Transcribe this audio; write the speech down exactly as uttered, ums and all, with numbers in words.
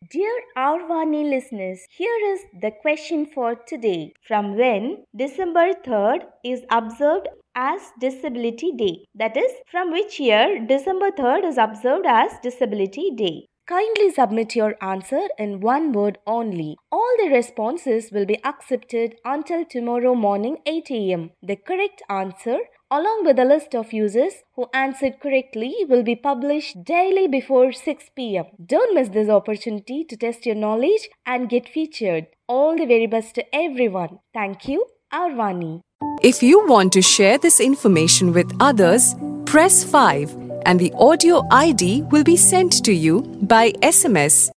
Dear Arvani listeners, here is the question for today. From when December third is observed as Disability Day? That is, from which year December third is observed as Disability Day? Kindly submit your answer in one word only. All the responses will be accepted until tomorrow morning eight a m. The correct answer, along with a list of users who answered correctly, will be published daily before six p m. Don't miss this opportunity to test your knowledge and get featured. All the very best to everyone. Thank you, Arvani. If you want to share this information with others, press five and the audio I D will be sent to you by S M S.